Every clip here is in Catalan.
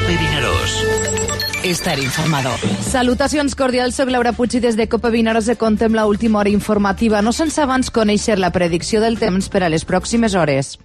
Cope Vinaròs. Estar informado. Salutacions cordials, soc Laura Puig i des de Cope Vinaròs contem la última hora informativa, no sense abans conèixer la predicció del temps per a les pròximes hores.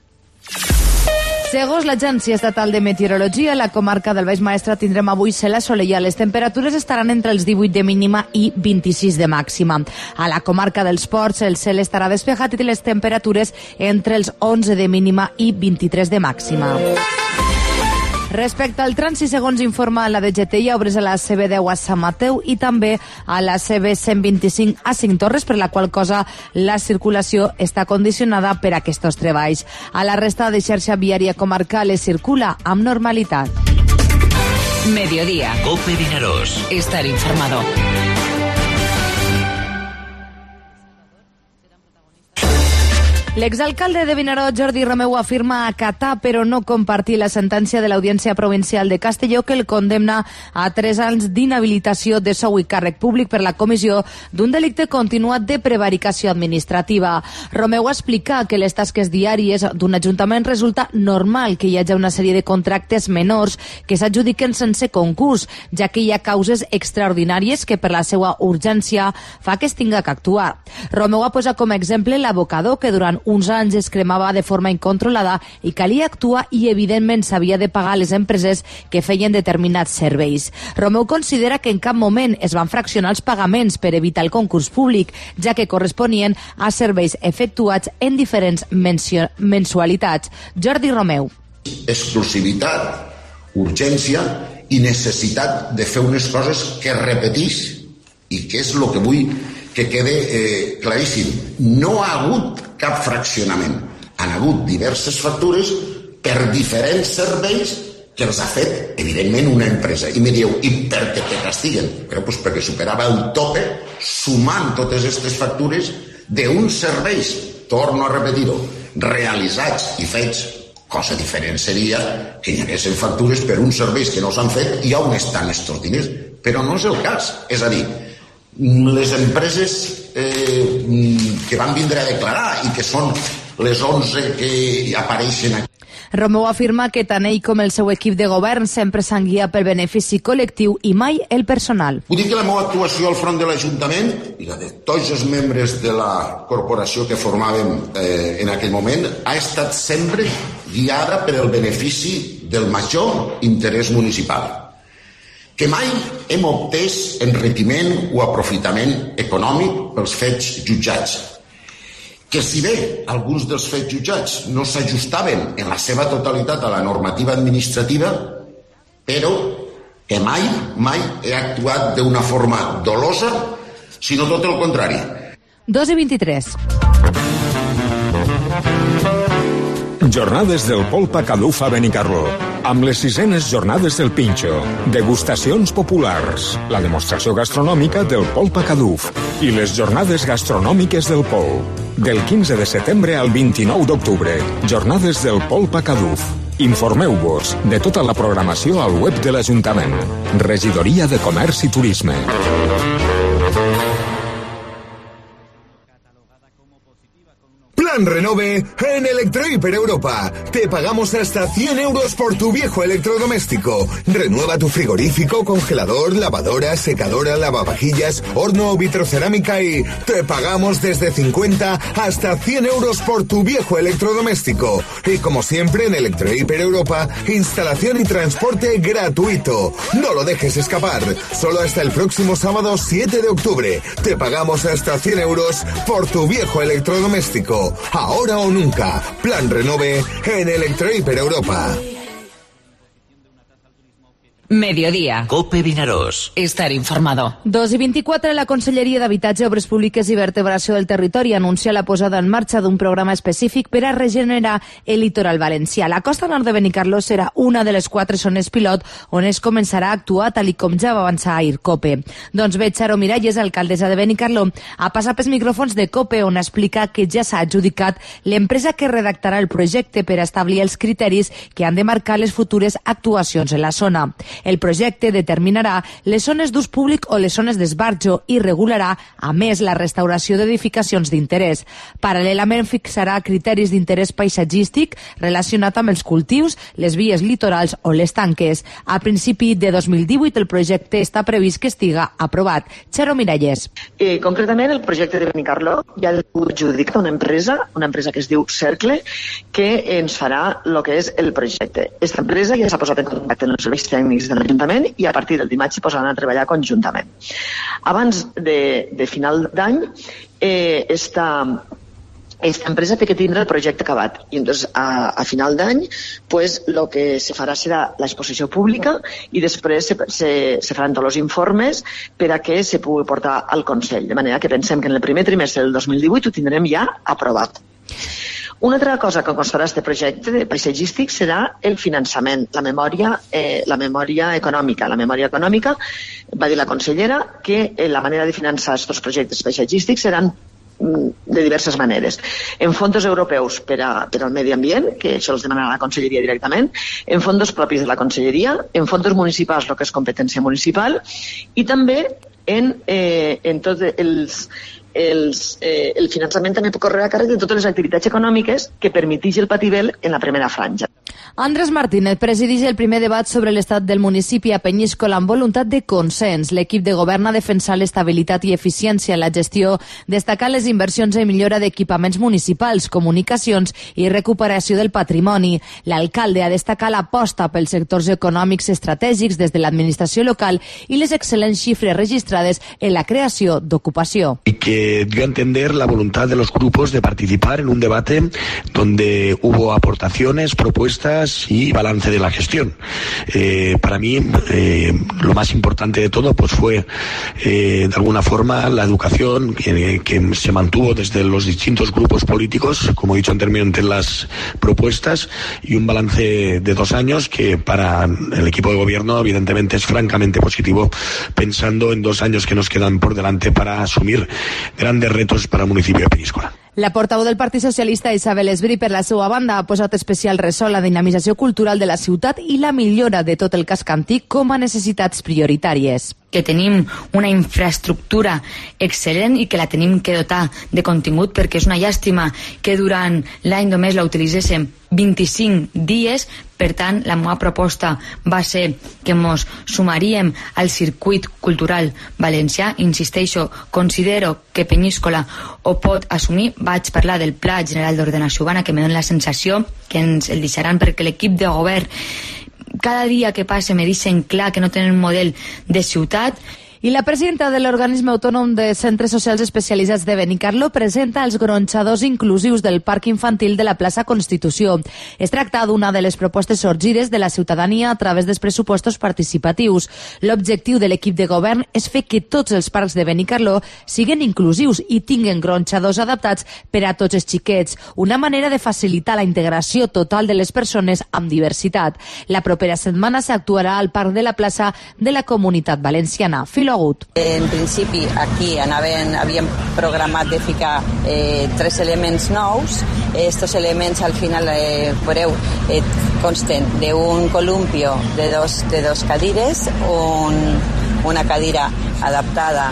Segons l'Agència Estatal de Meteorologia, la comarca del Baix Maestrat tindrem avui cel assolellat. Les temperatures estaran entre els 18 de mínima i 26 de màxima. A la comarca dels Ports el cel estarà despejat i les temperatures entre els 11 de mínima i 23 de màxima. Respecte al trànsit, segons informa la DGT, hi ha obres a la CB10 a Sant Mateu i també a la CB125 a Cinc Torres, per la qual cosa la circulació està condicionada per aquests treballs. A la resta de xarxa viària comarcal es circula amb normalitat. Mediodía. Cope Vinaròs. Estar informado. L'exalcalde de Vinaròs, Jordi Romeu, afirma acatar però no compartir la sentència de l'Audiència Provincial de Castelló que el condemna a 3 anys d'inhabilitació de sou i càrrec públic per la comissió d'un delicte continuat de prevaricació administrativa. Romeu explica que les tasques diàries d'un ajuntament resulta normal que hi hagi una sèrie de contractes menors que s'adjudiquen sense concurs, ja que hi ha causes extraordinàries que per la seva urgència fa que es tinga que actuar. Romeu ha posat com a exemple l'abocador que durant uns anys es cremava de forma incontrolada i calia actuar i evidentment s'havia de pagar a les empreses que feien determinats serveis. Romeu considera que en cap moment es van fraccionar els pagaments per evitar el concurs públic, ja que corresponien a serveis efectuats en diferents mensualitats. Jordi Romeu. Exclusivitat, urgència i necessitat de fer unes coses que repeteix i que és el que vull que quede claríssim. No ha hagut cap fraccionament. Han hagut diverses factures per diferents serveis que els ha fet, evidentment, una empresa. I me diu, i per què te castiguen? Però doncs perquè superava el tope sumant totes aquestes factures d'uns serveis, torno a repetir-ho, realitzats i fets. Cosa diferent seria que hi haguessin factures per uns serveis que no s'han fet i on estan estos diners. Però no és el cas. És a dir, les empreses que van vindre a declarar i que són les 11 que apareixen aquí. Romeu afirma que tant ell com el seu equip de govern sempre s'han guiat pel benefici col·lectiu i mai el personal. Vull dir que la meva actuació al front de l'Ajuntament i la de tots els membres de la corporació que formàvem en aquell moment ha estat sempre guiada per el benefici del major interès municipal. Que mai hem obtès enriquiment o aprofitament econòmic pels fets jutjats. Que si bé alguns dels fets jutjats no s'ajustaven en la seva totalitat a la normativa administrativa, però que mai he actuat d'una forma dolosa, sinó tot el contrari. 2:23. Jornades del Polpa Caduf a Benicarló, amb les 6enes jornades del Pinxo, degustacions populars, la demostració gastronòmica del Polpa Caduf i les jornades gastronòmiques del Pol. Del 15 de setembre al 29 d'octubre, jornades del Polpa Caduf. Informeu-vos de tota la programació al web de l'Ajuntament. Regidoria de Comerç i Turisme. Plan Renove en Electrohiper Europa. Te pagamos hasta 100 euros por tu viejo electrodoméstico. Renueva tu frigorífico, congelador, lavadora, secadora, lavavajillas, horno o vitrocerámica y te pagamos desde 50 hasta 100 euros por tu viejo electrodoméstico. Y como siempre en Electrohiper Europa, instalación y transporte gratuito. No lo dejes escapar. Solo hasta el próximo sábado 7 de octubre. Te pagamos hasta 100 euros por tu viejo electrodoméstico. Ahora o nunca. Plan Renove en Electrohiper Europa. Mediodía. Cope Vinaròs. Estar informado. 2:24. La Conselleria d'Habitatge, Obres Públiques i Vertebració del Territori anuncia la posada en marxa d'un programa específic per a regenerar el litoral valencià. La costa nord de Benicarló serà una de les 4 zones pilot on es començarà a actuar, tal com ja va avançar ahir Cope. Doncs bé, Charo Miralles, alcaldessa de Benicarló, ha passat pels micròfons de Cope on explica que ja s'ha adjudicat l'empresa que redactarà el projecte per establir els criteris que han de marcar les futures actuacions en la zona. El projecte determinarà les zones d'ús públic o les zones d'esbarjo i regularà, a més, la restauració d'edificacions d'interès. Paral·lelament, fixarà criteris d'interès paisatgístic relacionat amb els cultius, les vies litorals o les tanques. A principi de 2018 el projecte està previst que estiga aprovat. Xero Miralles. Concretament, el projecte de Benicarló ja l'ha adjudicat una empresa que es diu Cercle, que ens farà el que és el projecte. Aquesta empresa ja s'ha posat en contacte amb els serveis tècnics de l'Ajuntament i a partir del dimarts s'hi posaran a treballar conjuntament. Abans de final d'any, esta empresa té que tindre el projecte acabat i entonces, a final d'any el que se farà serà l'exposició pública i després se faran tots els informes per a que se pugui portar al Consell, de manera que pensem que en el primer trimestre del 2018 ho tindrem ja aprovat. Una altra cosa que constarà aquest projecte paisatgístic serà el finançament, la memòria econòmica. La memòria econòmica, va dir la consellera, que la manera de finançar aquests projectes paisatgístics seran de diverses maneres. En fons europeus per al medi ambient, que això els demanarà la conselleria directament, en fons propis de la conselleria, en fons municipals, el que és competència municipal, i també en tots el finançament també pot correr a càrrec de totes les activitats econòmiques que permetix el Pativel en la primera franja. Andrés Martínez presideix el primer debat sobre l'estat del municipi a Penyíscola amb voluntat de consens. L'equip de govern ha defensat l'estabilitat i eficiència en la gestió, destacant les inversions en millora d'equipaments municipals, comunicacions i recuperació del patrimoni. L'alcalde ha destacat l'aposta pels sectors econòmics estratègics des de l'administració local i les excel·lents xifres registrades en la creació d'ocupació. Y que dio a entender la voluntad de los grupos de participar en un debate donde hubo aportaciones, propuestas y balance de la gestión. Para mí, lo más importante de todo pues fue, de alguna forma, la educación que se mantuvo desde los distintos grupos políticos, como he dicho anteriormente en las propuestas, y un balance de 2 años que para el equipo de gobierno evidentemente es francamente positivo, pensando en 2 años que nos quedan por delante para asumir grandes retos para el municipio de Penyíscola. La portaveu del Partit Socialista, Isabel Esbrí, per la seva banda, ha posat especial ressò a la dinamització cultural de la ciutat i la millora de tot el casc antic com a necessitats prioritàries. Que tenim una infraestructura excel·lent i que la tenim que dotar de contingut, perquè és una llàstima que durant l'any només la utilitzéssim 25 dies. Per tant, la meva proposta va ser que mos sumaríem al circuit cultural valencià. Insisteixo, considero que Penyíscola ho pot assumir. Vaig parlar del Pla General d'Ordenació Urbana, que me dona la sensació que ens el deixaran, perquè l'equip de govern cada dia que passa me deixen clar que no tenen un model de ciutat. I la presidenta de l'Organisme Autònom de Centres Socials Especialitzats de Benicarló presenta els gronxadors inclusius del Parc Infantil de la plaça Constitució. Es tracta d'una de les propostes sorgides de la ciutadania a través dels pressupostos participatius. L'objectiu de l'equip de govern és fer que tots els parcs de Benicarló siguin inclusius i tinguen gronxadors adaptats per a tots els xiquets, una manera de facilitar la integració total de les persones amb diversitat. La propera setmana s'actuarà al Parc de la plaça de la Comunitat Valenciana. En principi aquí havíem programat de ficar 3 elements nous. Estos elements al final veureu consten d'un columpio de dos cadires, una cadira adaptada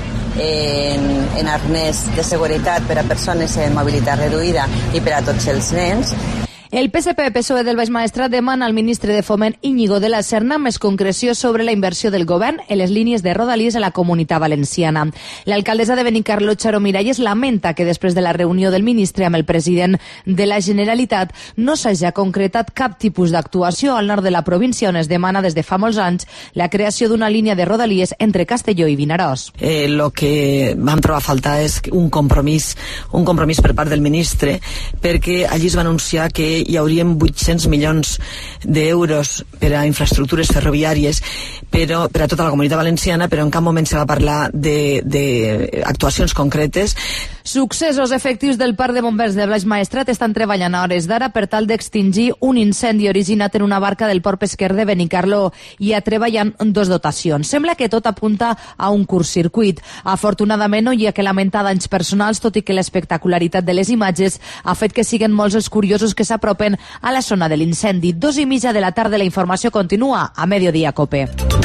en arnès de seguretat per a persones en mobilitat reduïda i per a tots els nens. El PSC-PSOE del Baix Maestrat demana al ministre de Foment Íñigo de la Serna més concreció sobre la inversió del govern en les línies de Rodalies a la Comunitat Valenciana. L'alcaldessa de Benicarló, Xaro Miralles, lamenta que després de la reunió del ministre amb el president de la Generalitat no s'hagi concretat cap tipus d'actuació al nord de la província, on es demana des de fa molts anys la creació d'una línia de Rodalies entre Castelló i Vinaròs. Lo que vam trobar a faltar és un compromís per part del ministre, perquè allí es va anunciar que hi haurien 800 milions d'euros per a infraestructures ferroviàries per a tota la Comunitat Valenciana, però en cap moment se va parlar d'actuacions concretes. Successos efectius del Parc de Bombers de Baix Maestrat estan treballant a hores d'ara per tal d'extingir un incendi originat en una barca del port pesquer de Benicarló i a treballant 2 dotacions. Sembla que tot apunta a un curtcircuit. Afortunadament no hi ha que lamentar danys personals, tot i que l'espectacularitat de les imatges ha fet que siguen molts els curiosos que s'apropen a la zona de l'incendi. 2:30 de la tarda, la informació continua a Mediodía Cope.